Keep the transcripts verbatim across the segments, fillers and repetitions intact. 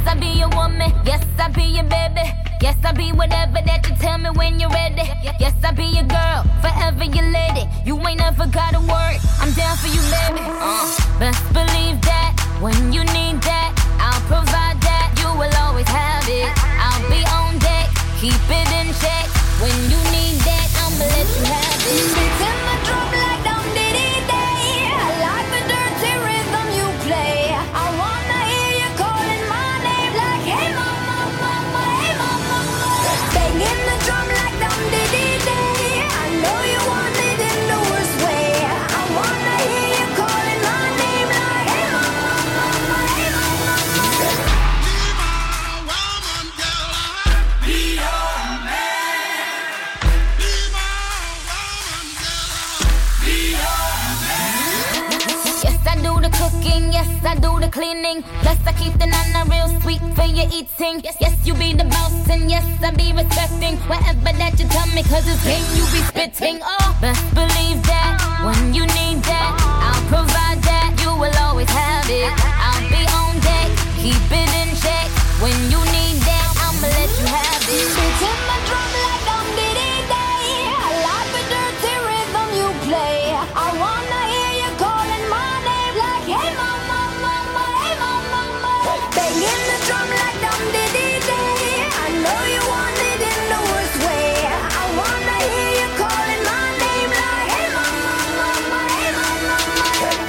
I be your woman. Yes, I be your baby. Yes, I be whatever that you tell me when you're ready. Yes, I be your girl, forever your lady. You ain't never gotta worry, I'm down for you, baby. Uh, best believe that when you need that, I'll provide that. You will always have it. I'll be on deck, keep it in check. When you need that, I'ma let you have it. Beats in the drum like dum diddy day. I like the dirty rhythm you play. I wanna hear you calling my name like hey mama, mama, hey mama, mama. Banging the drum like dum diddy day. I know you want it in the worst way. I wanna hear you calling my name like hey mama, mama, hey mama, mama. Yes, I do the cleaning. Plus, I keep the nana real sweet for your eating. Yes, yes, you be the boss, and yes, I be respecting whatever that you tell me, cause it's game you be spitting. Oh, best believe that when you need that, I'll provide that. You will always have it. I'll be on deck, keep it in check. When you need that, I'ma let you have it. Beats in my drum like dum diddy day. I like the dirty rhythm you play. I wanna hear you calling my name like hey mama, mama, hey mama, mama. Banging the drum like dum diddy day. I know you want it in the worst way. I wanna hear you calling my name like hey mama, mama, hey mama, mama.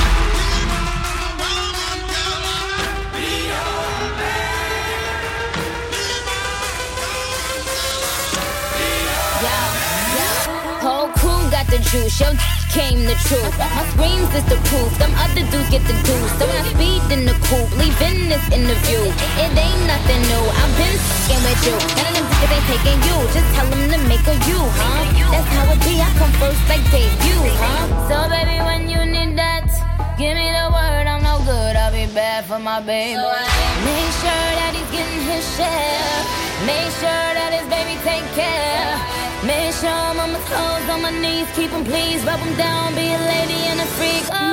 Whole crew got the juice, yo came the truth. My screams is the proof, them other dudes get the deuce. So I speed in the coupe, leaving this interview. It ain't nothing new, I've been f***ing with you. None of them niggas ain't taking you, just tell them to make a you, huh? That's how it be, I come first like debut, huh? So baby, when you need that, give me the word, I'm no good, I'll be bad for my baby. So make sure that he's getting his share. Make sure that his baby take care. Make sure I'm on my toes, on my knees, keep him please, rub him down, be a lady and a freak. Oh.